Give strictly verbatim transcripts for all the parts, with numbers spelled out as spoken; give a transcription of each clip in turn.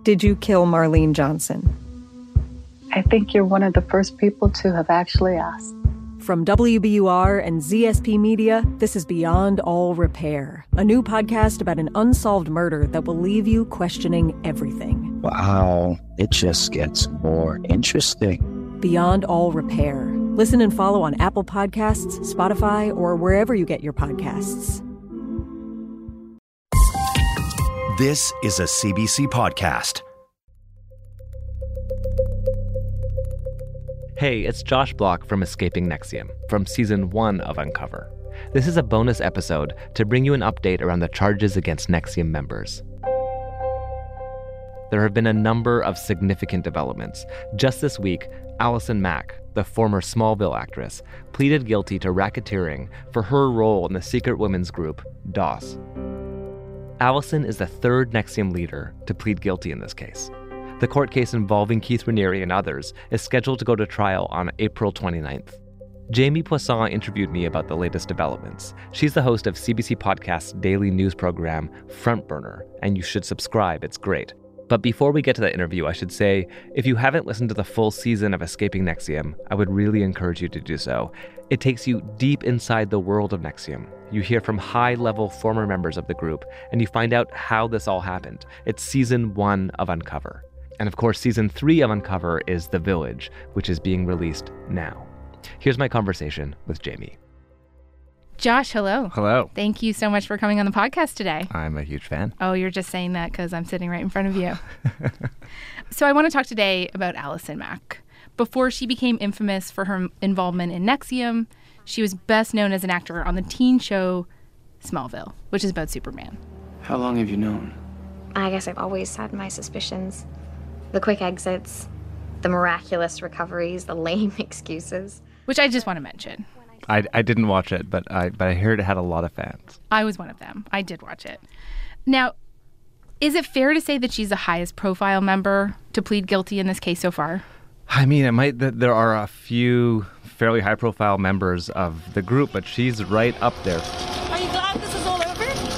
Did you kill Marlene Johnson? I think you're one of the first people to have actually asked. From W B U R and Z S P Media, this is Beyond All Repair, a new podcast about an unsolved murder that will leave you questioning everything. Wow, it just gets more interesting. Beyond All Repair. Listen and follow on Apple Podcasts, Spotify, or wherever you get your podcasts. This is a C B C podcast. Hey, it's Josh Block from Escaping NXIVM, from season one of Uncover. This is a bonus episode to bring you an update around the charges against NXIVM members. There have been a number of significant developments. Just this week, Allison Mack, the former Smallville actress, pleaded guilty to racketeering for her role in the secret women's group, DOS. Allison is the third NXIVM leader to plead guilty in this case. The court case involving Keith Raniere and others is scheduled to go to trial on April twenty-ninth. Jamie Poisson interviewed me about the latest developments. She's the host of C B C Podcast's daily news program, Front Burner, and you should subscribe, it's great. But before we get to that interview, I should say, if you haven't listened to the full season of Escaping NXIVM, I would really encourage you to do so. It takes you deep inside the world of NXIVM. You hear from high-level former members of the group, and you find out how this all happened. It's season one of Uncover. And of course, season three of Uncover is The Village, which is being released now. Here's my conversation with Jamie. Josh, hello. Hello. Thank you so much for coming on the podcast today. I'm a huge fan. Oh, you're just saying that because I'm sitting right in front of you. So I want to talk today about Allison Mack. Before she became infamous for her involvement in NXIVM, she was best known as an actor on the teen show Smallville, which is about Superman. How long have you known? I guess I've always had my suspicions. The quick exits, the miraculous recoveries, the lame excuses. Which I just want to mention. I, I didn't watch it, but I but I heard it had a lot of fans. I was one of them. I did watch it. Now, is it fair to say that she's the highest profile member to plead guilty in this case so far? I mean, it might. There are a few fairly high-profile members of the group, but she's right up there. Are you glad this is all over?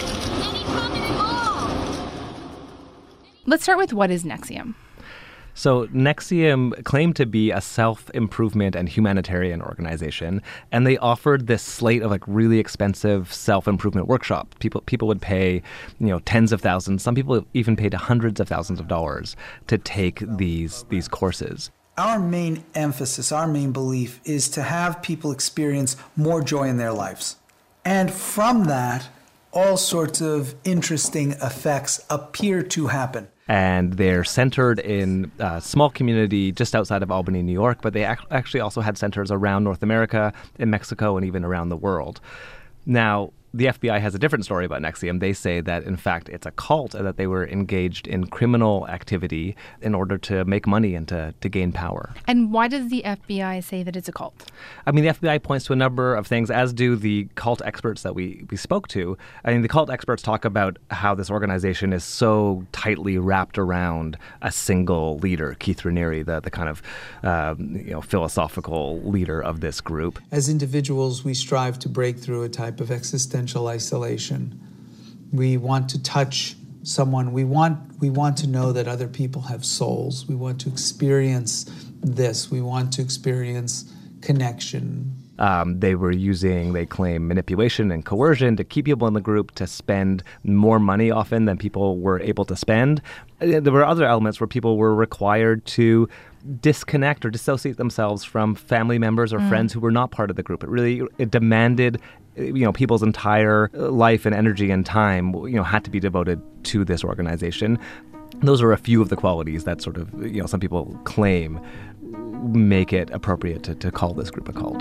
Let's start with what is NXIVM. So NXIVM claimed to be a self-improvement and humanitarian organization, and they offered this slate of like really expensive self-improvement workshops. People people would pay, you know, tens of thousands. Some people even paid hundreds of thousands of dollars to take these these courses. Our main emphasis, our main belief is to have people experience more joy in their lives. And from that, all sorts of interesting effects appear to happen. And they're centered in a small community just outside of Albany, New York, but they ac- actually also had centers around North America, in Mexico, and even around the world. Now, the F B I has a different story about NXIVM. They say that, in fact, it's a cult and that they were engaged in criminal activity in order to make money and to, to gain power. And why does the F B I say that it's a cult? I mean, the F B I points to a number of things, as do the cult experts that we, we spoke to. I mean, the cult experts talk about how this organization is so tightly wrapped around a single leader, Keith Raniere, the, the kind of um, you know philosophical leader of this group. As individuals, we strive to break through a type of existential isolation. We want to touch someone. We want we want to know that other people have souls. We want to experience this. We want to experience connection. Um, they were using, they claim, manipulation and coercion to keep people in the group to spend more money often than people were able to spend. There were other elements where people were required to disconnect or dissociate themselves from family members or mm. friends who were not part of the group. It really it demanded, you know, people's entire life and energy and time, you know, had to be devoted to this organization. Those are a few of the qualities that sort of, you know, some people claim make it appropriate to, to call this group a cult.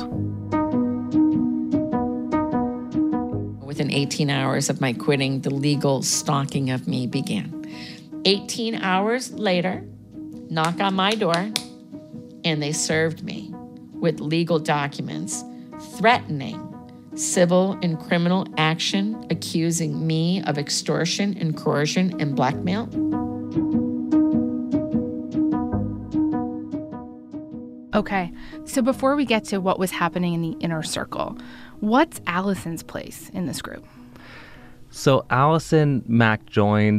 Within eighteen hours of my quitting, the legal stalking of me began. eighteen hours later, knock on my door, and they served me with legal documents threatening civil and criminal action, accusing me of extortion and coercion and blackmail. Okay, so before we get to what was happening in the inner circle, what's Allison's place in this group? So Allison Mack joined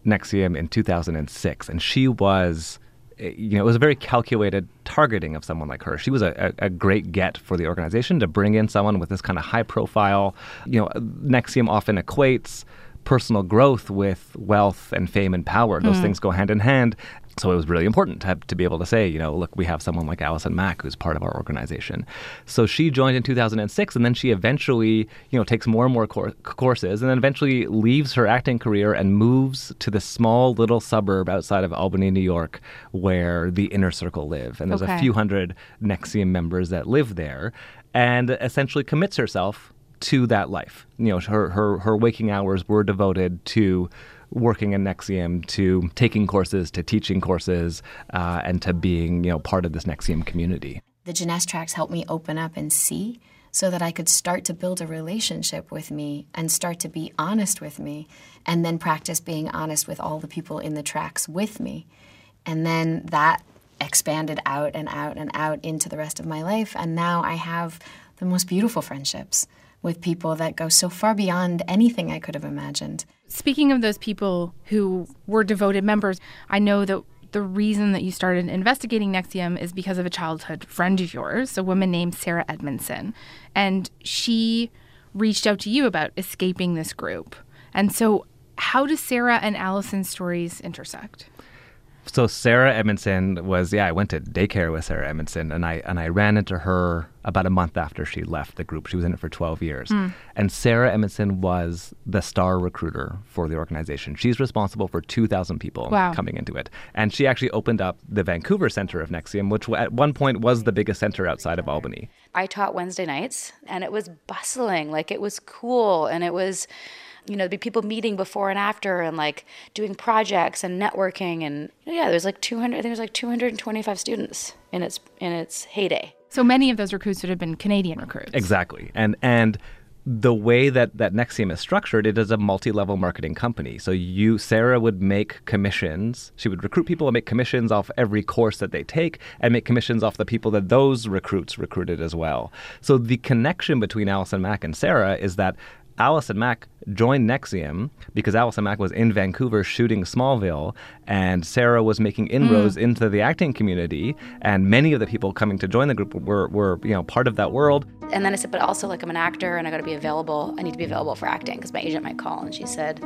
NXIVM in two thousand six, and she was, you know, it was a very calculated targeting of someone like her. She was a, a, a great get for the organization to bring in someone with this kind of high profile. You know, NXIVM often equates personal growth with wealth and fame and power. Those mm. things go hand in hand. So it was really important to have, to be able to say, you know, look, we have someone like Allison Mack who's part of our organization. So she joined in two thousand six, and then she eventually, you know, takes more and more cor- courses, and then eventually leaves her acting career and moves to the small little suburb outside of Albany, New York, where the Inner Circle live. And there's okay. a few hundred NXIVM members that live there, and essentially commits herself to that life. You know, her her her waking hours were devoted to working in NXIVM, to taking courses, to teaching courses, uh, and to being, you know, part of this NXIVM community. The Jeunesse tracks helped me open up and see, so that I could start to build a relationship with me and start to be honest with me, and then practice being honest with all the people in the tracks with me. And then that expanded out and out and out into the rest of my life. And now I have the most beautiful friendships with people that go so far beyond anything I could have imagined. Speaking of those people who were devoted members, I know that the reason that you started investigating NXIVM is because of a childhood friend of yours, a woman named Sarah Edmondson. And she reached out to you about escaping this group. And so how do Sarah and Allison's stories intersect? So Sarah Edmondson was, yeah, I went to daycare with Sarah Edmondson, and I and I ran into her about a month after she left the group. She was in it for twelve years. Mm. And Sarah Edmondson was the star recruiter for the organization. She's responsible for two thousand people wow. coming into it. And she actually opened up the Vancouver Center of NXIVM, which at one point was the biggest center outside of Albany. I taught Wednesday nights, and it was bustling. Like, it was cool, and it was... You know, there'd be people meeting before and after and like doing projects and networking. And yeah, there's like two hundred, I think there's like two hundred twenty-five students in its in its heyday. So many of those recruits would have been Canadian recruits. Exactly. And and the way that, that NXIVM is structured, it is a multi-level marketing company. So you, Sarah would make commissions. She would recruit people and make commissions off every course that they take, and make commissions off the people that those recruits recruited as well. So the connection between Allison Mack and Sarah is that Allison Mack joined NXIVM because Allison Mack was in Vancouver shooting Smallville, and Sarah was making inroads mm. into the acting community, and many of the people coming to join the group were, were, you know, part of that world. And then I said, but also, like, I'm an actor and I got to be available. I need to be available for acting because my agent might call. And she said,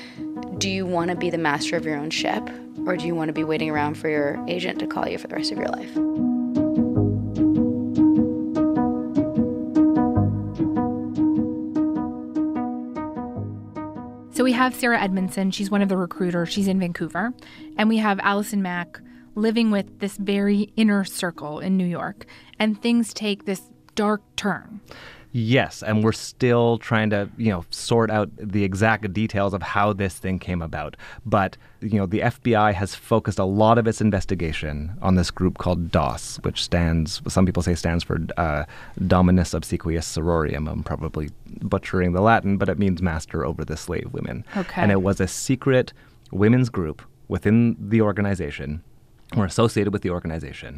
do you want to be the master of your own ship, or do you want to be waiting around for your agent to call you for the rest of your life? So we have Sarah Edmondson. She's one of the recruiters. She's in Vancouver. And we have Allison Mack living with this very inner circle in New York. And things take this dark turn. Yes, and we're still trying to, you know, sort out the exact details of how this thing came about. But, you know, the F B I has focused a lot of its investigation on this group called DOS, which stands, some people say stands for uh, Dominus Obsequious Sororium. I'm probably butchering the Latin, but it means master over the slave women. Okay. And it was a secret women's group within the organization, or associated with the organization,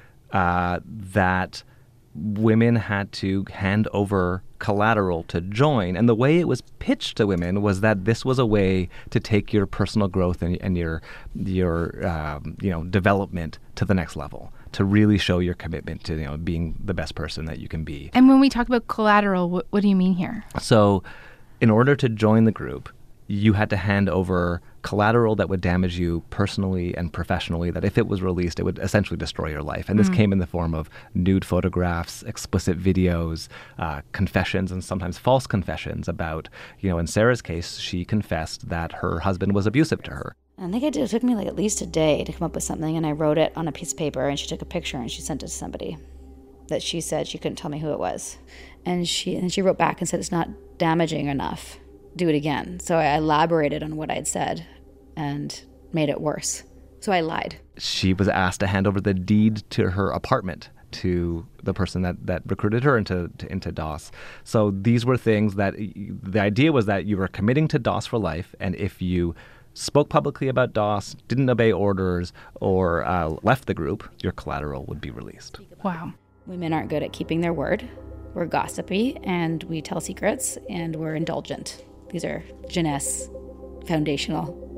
uh, that women had to hand over collateral to join. And the way it was pitched to women was that this was a way to take your personal growth and, and your your um, you know development to the next level, to really show your commitment to, you know, being the best person that you can be. And when we talk about collateral, what, what do you mean here? So in order to join the group, you had to hand over collateral that would damage you personally and professionally, that if it was released, it would essentially destroy your life. And this mm. came in the form of nude photographs, explicit videos, uh, confessions, and sometimes false confessions about, you know, in Sarah's case, she confessed that her husband was abusive to her. I think it, did, it took me like at least a day to come up with something, and I wrote it on a piece of paper, and she took a picture and she sent it to somebody that she said she couldn't tell me who it was. And she, and she wrote back and said, it's not damaging enough. Do it again. So I elaborated on what I'd said and made it worse. So I lied. She was asked to hand over the deed to her apartment to the person that, that recruited her into to, into DOS. So these were things that the idea was that you were committing to DOS for life, and if you spoke publicly about DOS, didn't obey orders, or uh, left the group, your collateral would be released. Wow. Women aren't good at keeping their word. We're gossipy, and we tell secrets, and we're indulgent. These are Jeunesse foundational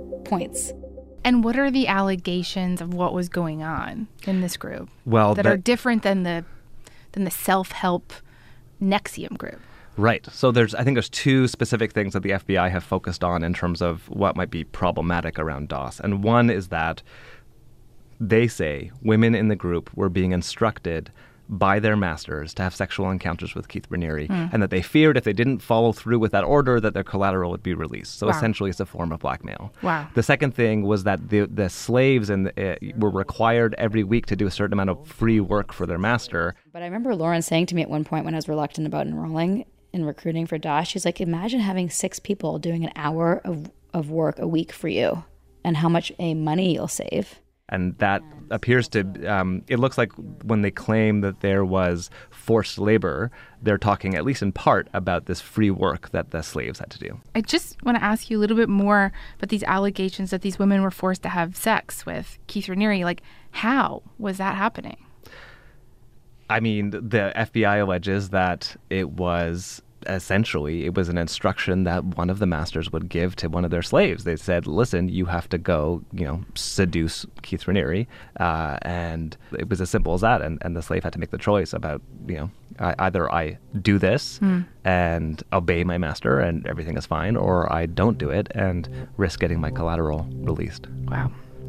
points. And what are the allegations of what was going on in this group well, that, that are different than the than the self-help N X I V M group? Right. So there's, I think there's two specific things that the F B I have focused on in terms of what might be problematic around D O S. And one is that they say women in the group were being instructed by their masters to have sexual encounters with Keith Raniere, mm. and that they feared if they didn't follow through with that order that their collateral would be released. So wow. essentially it's a form of blackmail. Wow. The second thing was that the the slaves and uh, were required every week to do a certain amount of free work for their master. But I remember Lauren saying to me at one point when I was reluctant about enrolling in recruiting for D O S, she's like, imagine having six people doing an hour of, of work a week for you and how much a money you'll save. And that appears to, um, it looks like when they claim that there was forced labor, they're talking at least in part about this free work that the slaves had to do. I just want to ask you a little bit more about these allegations that these women were forced to have sex with Keith Raniere. Like, how was that happening? I mean, the F B I alleges that it was essentially, it was an instruction that one of the masters would give to one of their slaves. They said, listen, you have to go, you know, seduce Keith Raniere. Uh, and it was as simple as that. And, and the slave had to make the choice about, you know, I, either I do this mm. and obey my master and everything is fine, or I don't do it and risk getting my collateral released. Wow.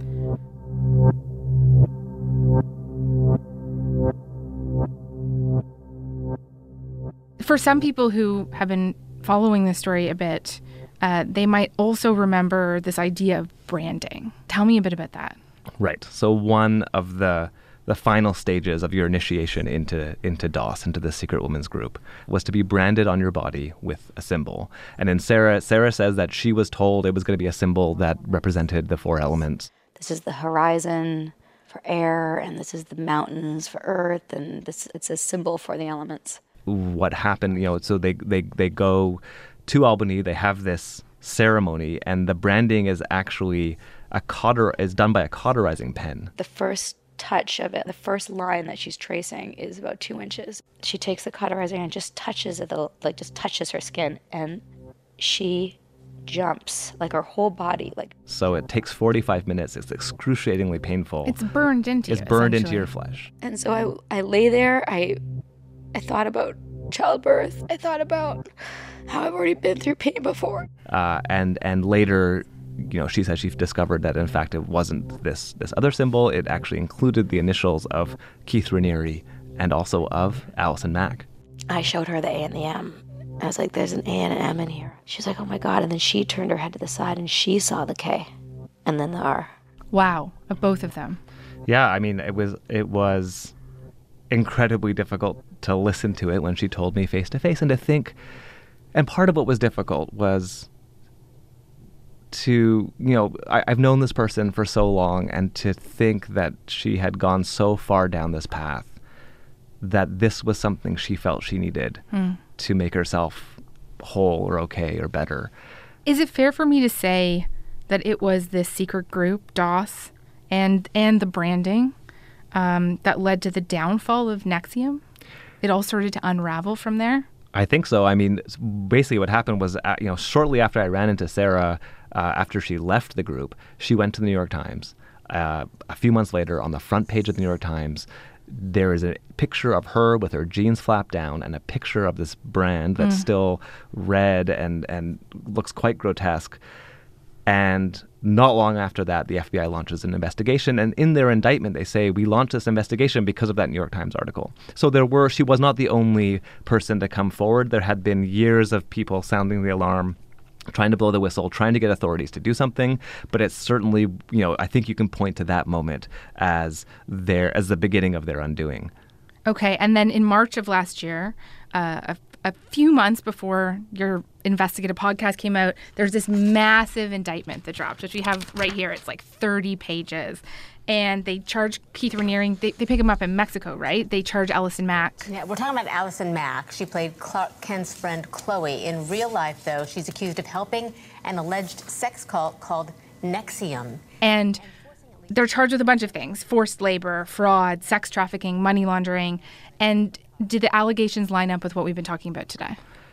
For some people who have been following this story a bit, uh, they might also remember this idea of branding. Tell me a bit about that. Right. So one of the the final stages of your initiation into into D O S, into the secret women's group, was to be branded on your body with a symbol. And then Sarah, Sarah says that she was told it was going to be a symbol that represented the four elements. This is the horizon for air, and this is the mountains for earth, and this it's a symbol for the elements. What happened, you know, so they, they, they go to Albany, they have this ceremony, and the branding is actually a cauter is done by a cauterizing pen. The first touch of it, the first line that she's tracing is about two inches. She takes the cauterizing and just touches it, like just touches her skin, and she jumps, like her whole body. Like So it takes forty-five minutes. It's excruciatingly painful. It's burned into It's you, burned into your flesh. And so I, I lay there, I... I thought about childbirth. I thought about how I've already been through pain before. Uh, and and later, you know, she says she discovered that in fact it wasn't this this other symbol. It actually included the initials of Keith Raniere and also of Allison Mack. I showed her the A and the M. I was like, "There's an A and an M in here." She's like, "Oh my God!" And then she turned her head to the side and she saw the K, and then the R. Wow, of both of them. Yeah, I mean, it was it was incredibly difficult to listen to it when she told me face to face, and to think, and part of what was difficult was to, you know, I, I've known this person for so long, and to think that she had gone so far down this path that this was something she felt she needed mm. to make herself whole or okay or better. Is it fair for me to say that it was this secret group, D O S, and and the branding um, that led to the downfall of N X I V M? It all started to unravel from there? I think so. I mean, basically what happened was, uh, you know, shortly after I ran into Sarah, uh, after she left the group, she went to the New York Times. Uh, a few months later, on the front page of the New York Times, there is a picture of her with her jeans flapped down and a picture of this brand that's mm. still red and, and looks quite grotesque. And not long after that, the F B I launches an investigation. And in their indictment, they say, we launched this investigation because of that New York Times article. So there were, she was not the only person to come forward. There had been years of people sounding the alarm, trying to blow the whistle, trying to get authorities to do something. But it's certainly, you know, I think you can point to that moment as their, as the beginning of their undoing. Okay. And then in March of last year, uh, a A few months before your investigative podcast came out, there's this massive indictment that dropped, which we have right here. It's like thirty pages. And they charge Keith Raniere. They, they pick him up in Mexico, right? They charge Allison Mack. Yeah, we're talking about Allison Mack. She played Clark Kent's friend Chloe. In real life, though, she's accused of helping an alleged sex cult called N X I V M. And they're charged with a bunch of things: forced labor, fraud, sex trafficking, money laundering. And did the allegations line up with what we've been talking about today?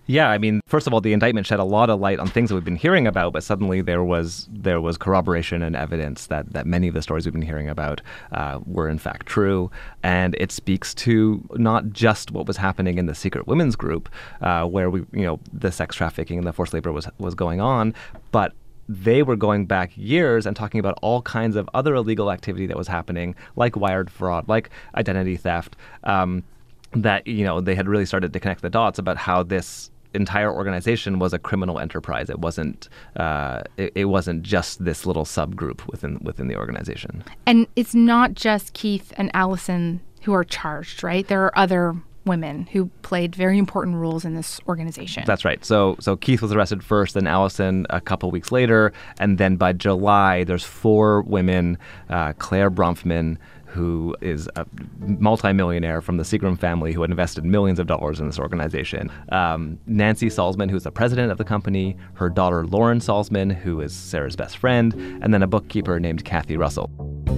Yeah, I mean, first of all, the indictment shed a lot of light on things that we've been hearing about, but suddenly there was there was corroboration and evidence that, that many of the stories we've been hearing about uh, were in fact true. And it speaks to not just what was happening in the secret women's group, uh, where we, you know, the sex trafficking and the forced labor was was going on, but they were going back years and talking about all kinds of other illegal activity that was happening, like wired fraud, like identity theft, um, that, you know, they had really started to connect the dots about how this entire organization was a criminal enterprise. It wasn't uh, it, it wasn't just this little subgroup within within the organization. And it's not just Keith and Allison who are charged, right? There are other women who played very important roles in this organization. That's right. So so Keith was arrested first, then Allison a couple weeks later, and then by July, there's four women, uh, Claire Bronfman, who is a multimillionaire from the Seagram family who had invested millions of dollars in this organization. Um, Nancy Salzman, who's the president of the company, her daughter Lauren Salzman, who is Sarah's best friend, and then a bookkeeper named Kathy Russell.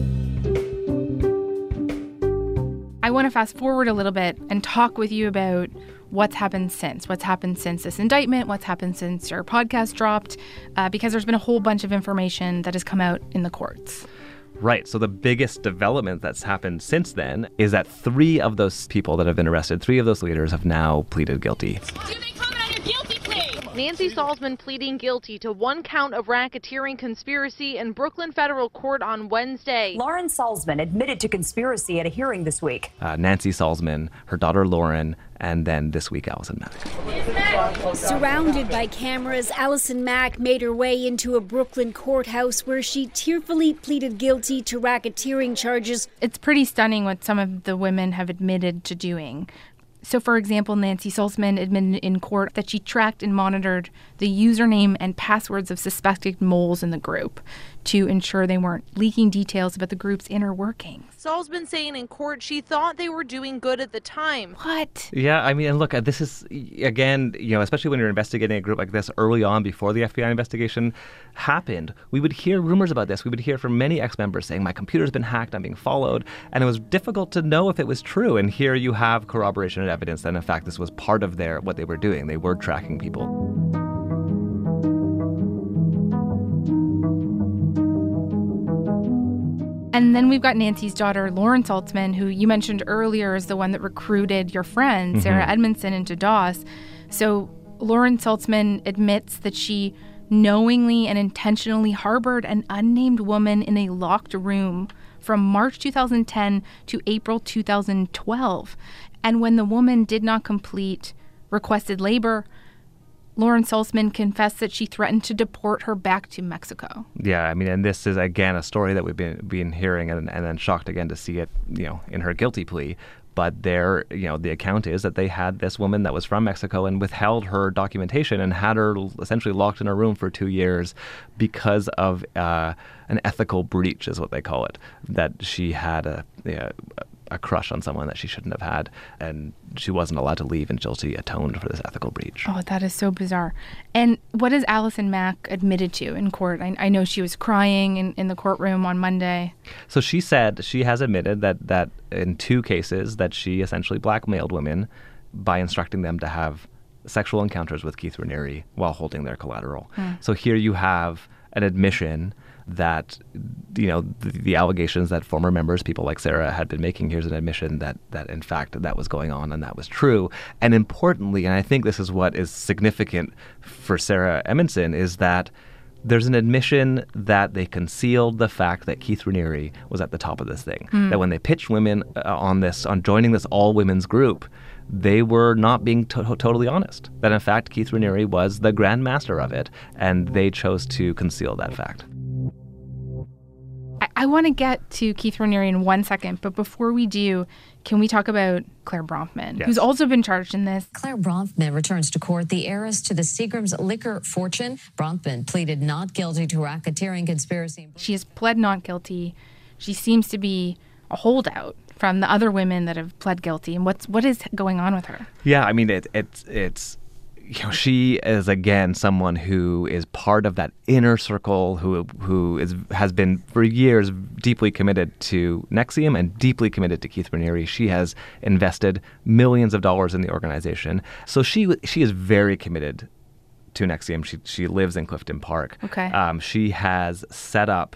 I want to fast forward a little bit and talk with you about what's happened since. What's happened since this indictment, what's happened since your podcast dropped, uh, because there's been a whole bunch of information that has come out in the courts. Right. So the biggest development that's happened since then is that three of those people that have been arrested, three of those leaders have now pleaded guilty. Do they comment on your guilty plea? Nancy Salzman pleading guilty to one count of racketeering conspiracy in Brooklyn federal court on Wednesday. Lauren Salzman admitted to conspiracy at a hearing this week. Uh, Nancy Salzman, her daughter Lauren, and then this week Allison Mack. Surrounded by cameras, Allison Mack made her way into a Brooklyn courthouse where she tearfully pleaded guilty to racketeering charges. It's pretty stunning what some of the women have admitted to doing. So, for example, Nancy Salzman admitted in court that she tracked and monitored the username and passwords of suspected moles in the group to ensure they weren't leaking details about the group's inner workings. Salzman saying in court she thought they were doing good at the time. What? Yeah, I mean, and look, this is, again, you know, especially when you're investigating a group like this early on before the F B I investigation happened, we would hear rumors about this. We would hear from many ex-members saying, my computer's been hacked, I'm being followed. And it was difficult to know if it was true. And here you have corroboration and evidence that, in fact, this was part of their what they were doing. They were tracking people. And then we've got Nancy's daughter, Lauren Salzman, who you mentioned earlier is the one that recruited your friend, mm-hmm. Sarah Edmondson, into D O S. So Lauren Salzman admits that she knowingly and intentionally harbored an unnamed woman in a locked room from March two thousand ten to April two thousand twelve. And when the woman did not complete requested labor, Lauren Salzman confessed that she threatened to deport her back to Mexico. Yeah, I mean, and this is, again, a story that we've been been hearing and, and then shocked again to see it, you know, in her guilty plea. But there, you know, the account is that they had this woman that was from Mexico and withheld her documentation and had her essentially locked in a room for two years because of uh, an ethical breach, is what they call it, that she had a, a, a crush on someone that she shouldn't have had, and she wasn't allowed to leave until she atoned for this ethical breach. Oh, that is so bizarre. And what has Allison Mack admitted to in court? I, I know she was crying in, in the courtroom on Monday. So she said she has admitted that, that in two cases that she essentially blackmailed women by instructing them to have sexual encounters with Keith Raniere while holding their collateral. Hmm. So here you have an admission that, you know, the, the allegations that former members, people like Sarah, had been making. Here's an admission that, that in fact, that was going on and that was true. And importantly, and I think this is what is significant for Sarah Edmondson, is that there's an admission that they concealed the fact that Keith Raniere was at the top of this thing. Mm. That when they pitched women uh, on this, on joining this all-women's group, they were not being to- totally honest. That in fact, Keith Raniere was the grand master of it, and they chose to conceal that fact. I, I want to get to Keith Raniere in one second, but before we do, can we talk about Claire Bronfman, yes. who's also been charged in this? Claire Bronfman returns to court, the heiress to the Seagram's liquor fortune. Bronfman pleaded not guilty to racketeering conspiracy. She has pled not guilty. She seems to be a holdout from the other women that have pled guilty. And what's what is going on with her? Yeah, I mean, it, it's it's you know, she is again someone who is part of that inner circle, who who is has been for years deeply committed to N X I V M and deeply committed to Keith Raniere. She has invested millions of dollars in the organization, so she she is very committed to N X I V M. She she lives in Clifton Park. Okay. Um, she has set up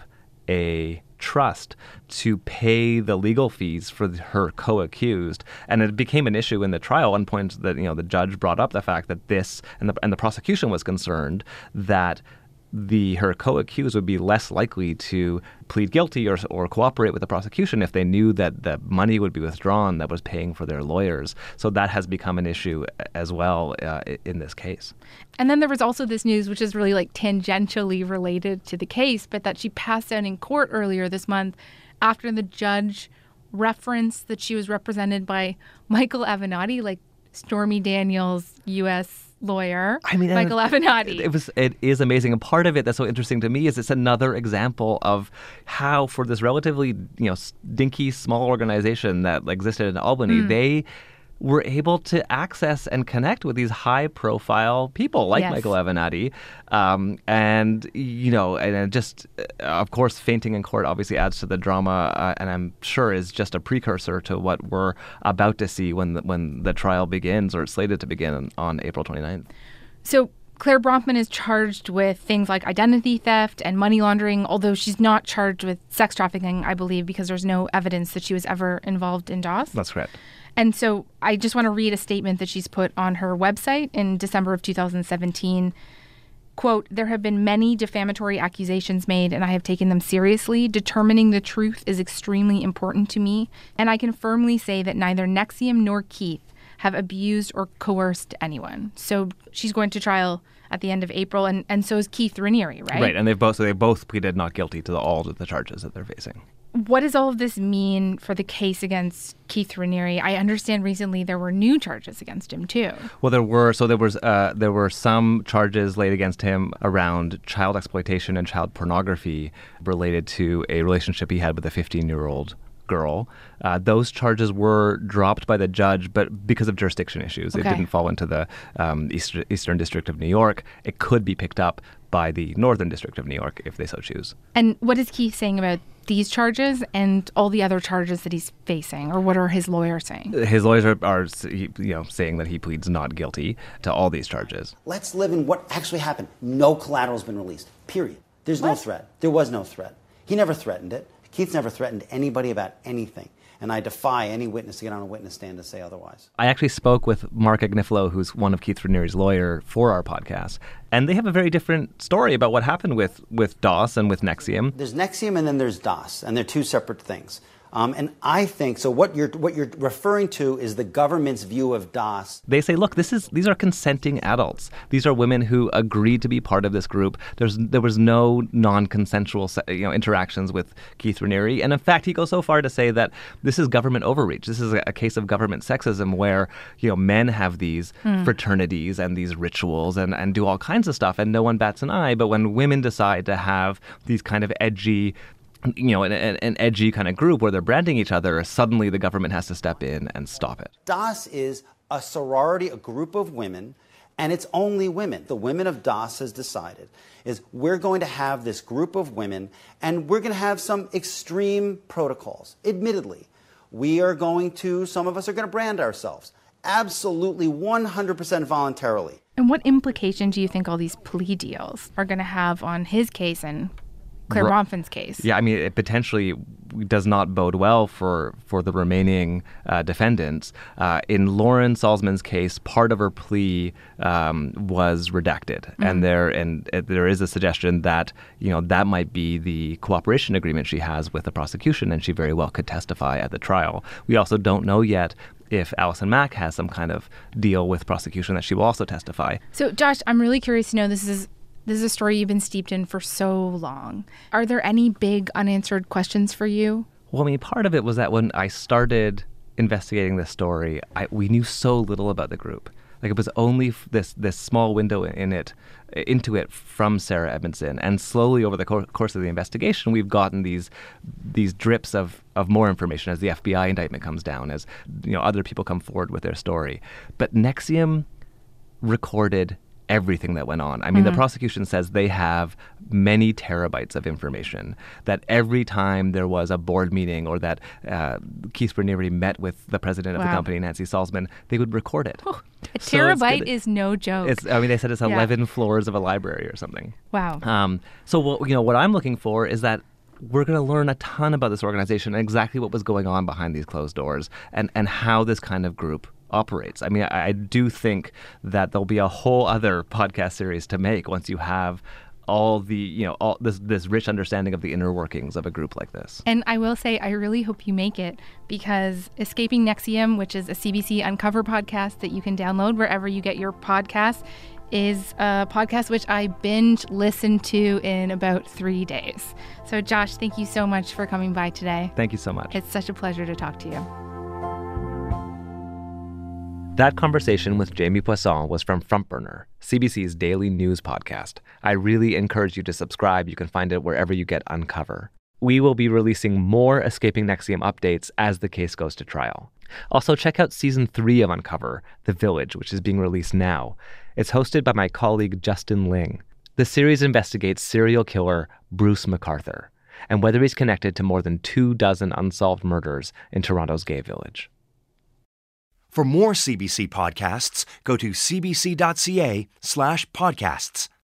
a trust to pay the legal fees for her co-accused, and it became an issue in the trial. One point that you know the judge brought up the fact that this and the and the prosecution was concerned that the her co-accused would be less likely to plead guilty or or cooperate with the prosecution if they knew that the money would be withdrawn that was paying for their lawyers. So that has become an issue as well uh, in this case. And then there was also this news, which is really like tangentially related to the case, but that she passed out in court earlier this month after the judge referenced that she was represented by Michael Avenatti, like Stormy Daniels' U S lawyer, I mean, Michael it, Avenatti. It was, it is amazing, and part of it that's so interesting to me is it's another example of how, for this relatively, you know, dinky small organization that existed in Albany, Mm. they were able to access and connect with these high-profile people like Yes. Michael Avenatti, um, and you know, and it just, uh, of course, fainting in court obviously adds to the drama, uh, and I'm sure is just a precursor to what we're about to see when the, when the trial begins, or it's slated to begin on, on April twenty-ninth. So Claire Bronfman is charged with things like identity theft and money laundering, although she's not charged with sex trafficking, I believe, because there's no evidence that she was ever involved in D O S. That's correct. And so I just want to read a statement that she's put on her website in December of two thousand seventeen. Quote, "There have been many defamatory accusations made, and I have taken them seriously. Determining the truth is extremely important to me, and I can firmly say that neither N X I V M nor Keith have abused or coerced anyone." So she's going to trial at the end of April, and, and so is Keith Raniere, right? Right, and they've both so they both pleaded not guilty to the, all of the charges that they're facing. What does all of this mean for the case against Keith Raniere? I understand recently there were new charges against him too. Well, there were so there was uh, there were some charges laid against him around child exploitation and child pornography related to a relationship he had with a fifteen-year-old girl. Uh, those charges were dropped by the judge, but because of jurisdiction issues, Okay. it didn't fall into the um, East- Eastern District of New York. It could be picked up by the Northern District of New York if they so choose. And what is Keith saying about these charges and all the other charges that he's facing, or what are his lawyers saying? His lawyers are, are you know, saying that he pleads not guilty to all these charges. Let's live in what actually happened. No collateral's been released, period. There's no threat. There was no threat. He never threatened it. Keith's never threatened anybody about anything. And I defy any witness to get on a witness stand to say otherwise. I actually spoke with Mark Agnifilo, who's one of Keith Raniere's lawyer, for our podcast. And they have a very different story about what happened with, with D O S and with N X I V M. There's N X I V M and then there's D O S, and they're two separate things. Um, and I think, so what you're what you're referring to is the government's view of D O S. They say, look, this is these are consenting adults. These are women who agreed to be part of this group. There's there was no non-consensual you know interactions with Keith Raniere. And in fact, he goes so far to say that this is government overreach. This is a, a case of government sexism where you know men have these Hmm. fraternities and these rituals and, and do all kinds of stuff, and no one bats an eye. But when women decide to have these kind of edgy you know, an, an edgy kind of group where they're branding each other, suddenly the government has to step in and stop it. D O S is a sorority, a group of women, and it's only women. The women of D O S has decided is we're going to have this group of women, and we're going to have some extreme protocols. Admittedly, we are going to, some of us are going to brand ourselves. Absolutely one hundred percent voluntarily. And what implication do you think all these plea deals are going to have on his case and Claire Ro- Bronfman's case? Yeah, I mean, it potentially does not bode well for, for the remaining uh, defendants. Uh, in Lauren Salzman's case, part of her plea um, was redacted, Mm-hmm. and there and uh, there is a suggestion that you know that might be the cooperation agreement she has with the prosecution, and she very well could testify at the trial. We also don't know yet if Allison Mack has some kind of deal with prosecution that she will also testify. So, Josh, I'm really curious to know, this is This is a story you've been steeped in for so long. Are there any big unanswered questions for you? Well, I mean, part of it was that when I started investigating this story, I, we knew so little about the group. Like it was only f- this this small window in it, into it from Sarah Edmondson, and slowly over the cor- course of the investigation, we've gotten these these drips of, of more information as the F B I indictment comes down, as you know other people come forward with their story. But N X I V M recorded everything that went on. I mean, Mhm. the prosecution says they have many terabytes of information, that every time there was a board meeting or that uh, Keith Raniere met with the president of the Wow. company, Nancy Salzman, they would record it. A So it's terabyte good. is no joke. It's, I mean, they said it's Yeah. eleven floors of a library or something. Wow. Um, so, what, you know, what I'm looking for is that we're going to learn a ton about this organization and exactly what was going on behind these closed doors and, and how this kind of group operates. I mean, I, I do think that there'll be a whole other podcast series to make once you have all the, you know, all this this rich understanding of the inner workings of a group like this. And I will say, I really hope you make it, because Escaping N X I V M, which is a C B C Uncover podcast that you can download wherever you get your podcasts, is a podcast which I binge listened to in about three days. So Josh, thank you so much for coming by today. Thank you so much. It's such a pleasure to talk to you. That conversation with Jamie Poisson was from Front Burner, C B C's daily news podcast. I really encourage you to subscribe. You can find it wherever you get Uncover. We will be releasing more Escaping N X I V M updates as the case goes to trial. Also, check out season three of Uncover, The Village, which is being released now. It's hosted by my colleague Justin Ling. The series investigates serial killer Bruce McArthur and whether he's connected to more than two dozen unsolved murders in Toronto's gay village. For more C B C podcasts, go to cbc.ca slash podcasts.